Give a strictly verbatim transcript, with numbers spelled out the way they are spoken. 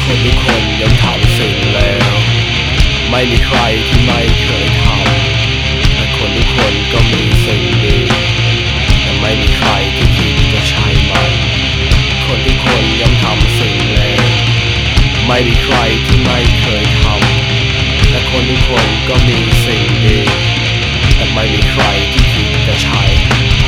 คนทุกคนย่อมทำสิ่งเลวไม่มีใครที่ไม่เคยทำแต่คนทุกคนก็มีสิ่งดีแต่ไม่มีใครที่คิดจะใช้มันคนทุกคนย่อมทำสิ่งเลวไม่มีใครที่ไม่เคยทำแต่คนทุกคนก็มีสิ่งดีแต่ไม่มีใครที่คิดจะใช้